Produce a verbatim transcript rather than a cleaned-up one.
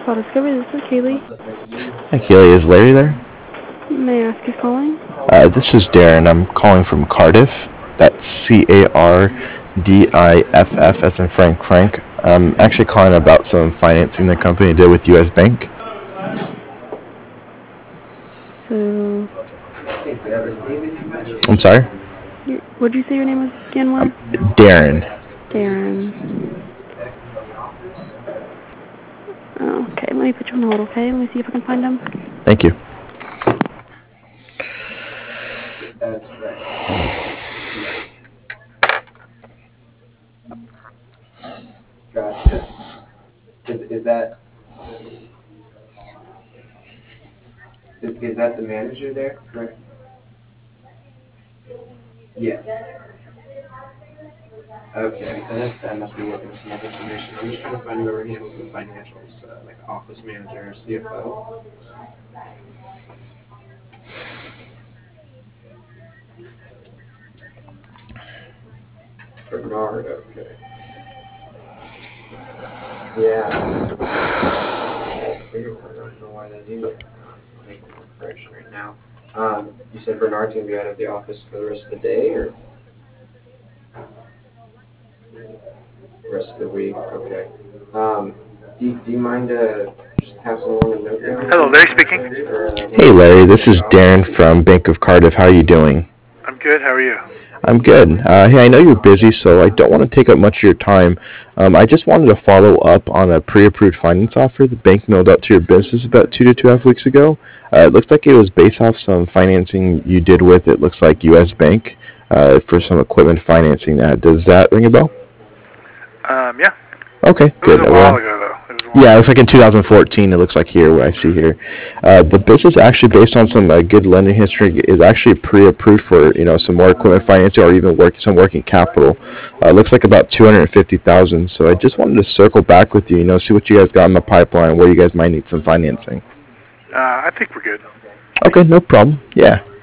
Call Discovery, this is Kaylee. Hi, Keely. Is Larry there? May I ask who's calling? Uh, this is Darren. I'm calling from Cardiff. That's C A R D I F F as in Frank Frank. I'm actually calling about some financing the company did with U S Bank. So, I'm sorry? you, what did you say your name was again was? Darren. Darren. Oh, okay, let me put you on hold, okay? Let me see if I can find him. Thank you. Gotcha. Is, is that is, is that the manager there? Correct. Yes. Okay. So that, that must be working with some other information. I'm just trying to find whoever handles the financials, uh, like office manager, C F O. Bernard, okay. Yeah. I figured, I don't know why that's either. I'm making a correction right now. Um, you said Bernard's gonna be out of the office for the rest of the day, or rest of the week? Okay. Um, do, you- do you mind uh, just passing along a note down? Hello, Larry speaking. Or, uh, Hey, Larry. This is Darren from Bank of Cardiff. How are you doing? I'm good. How are you? I'm good. Uh, hey, I know you're busy, so I don't want to take up much of your time. Um, I just wanted to follow up on a pre-approved finance offer the bank mailed out to your business about two to two and a half weeks ago. Uh, it looks like it was based off some financing you did with, it looks like U S Bank, uh, for some equipment financing. That Does that ring a bell? Um, yeah. Okay, It good. was a Well, while ago, though. It was a while yeah, it ago. looks like in two thousand fourteen. It looks like here, what I see here. Uh, the business actually, based on some uh, good lending history, is actually pre-approved for you know some more equipment financing or even work some working capital. Uh, looks like about two hundred fifty thousand. So I just wanted to circle back with you, you know, see what you guys got in the pipeline, where you guys might need some financing. Uh, I think we're good. Okay, no problem. Yeah.